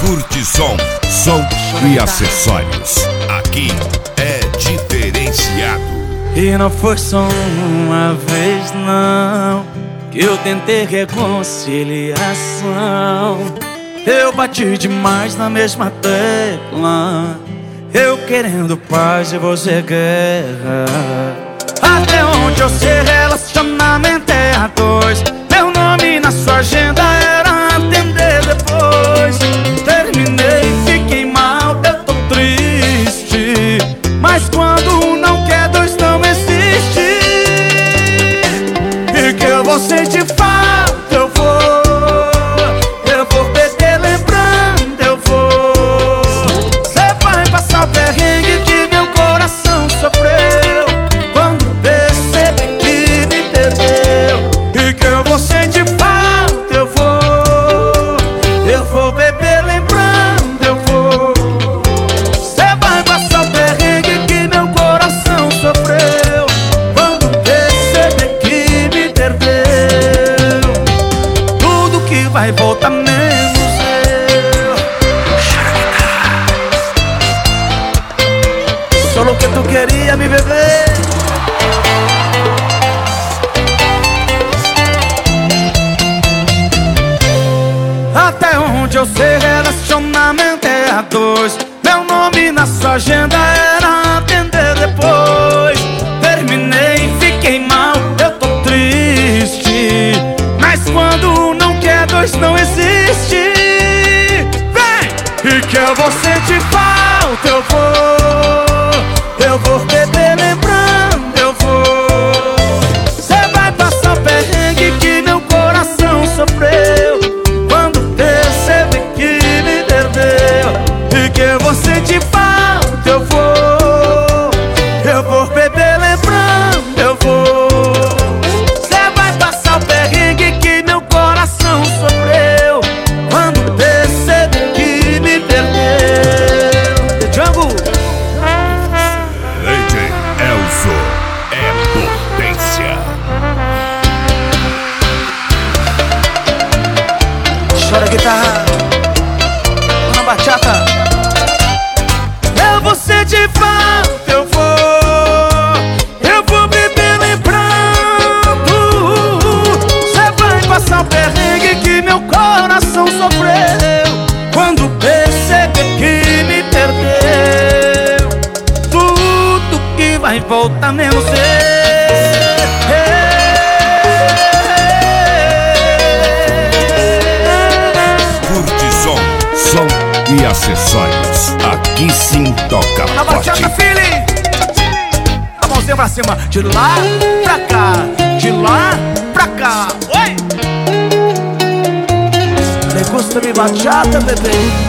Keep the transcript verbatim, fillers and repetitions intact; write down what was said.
Curte som, som e acessórios. Aqui é diferenciado. E não foi só uma vez não que eu tentei reconciliação. Eu bati demais na mesma tecla, eu querendo paz e você guerra. Até onde eu sei, relacionamento é a dois. Meu nome na sua agenda era atender depois. Terminei, fiquei mal, eu tô triste. Mas quando não quer, dois não existe. E que eu vou sentir falta, eu vou. Eu vou beber lembrando, eu vou. Cê vai passar o perrengue que meu coração sofreu quando percebi que me perdeu. E que eu vou sentir falta, eu vou. Eu vou beber lembrando, eu vou. Cê vai passar o perrengue que meu coração sofreu quando percebi que me perdeu. Tudo que vai voltar menos eu. Só o que tu queria me beber. Até onde eu sei, relacionamento é a dois. Meu nome na sua agenda era atender depois. Terminei, fiquei mal, eu tô triste. Mas quando não quer, dois não existe. Vem! E que eu vou sentir falta, eu vou. Eu vou beber lembrando, eu vou. Cê vai passar o perrengue que meu coração sofreu quando percebi que me perdeu. E que eu vou sentir falta, eu vou. Eu vou beber lembrando, eu vou. Cê vai passar o perrengue que meu coração sofreu quando percebi que me perdeu. The Jungle. D J Elzo é potência. Chora guitarra na bachata. Eu vou sentir falta, eu vou. Eu vou beber lembrando. Cê vai passar o perrengue que meu coração sofreu quando percebi que me perdeu. Tudo que vai voltar menos eu. Curte som, som e acessórios. Aqui sim toca Na forte. bachata, feeling. A mãozinha pra cima. De lá pra cá, de lá pra cá. Oi! Le gusta mi bachata, bebê?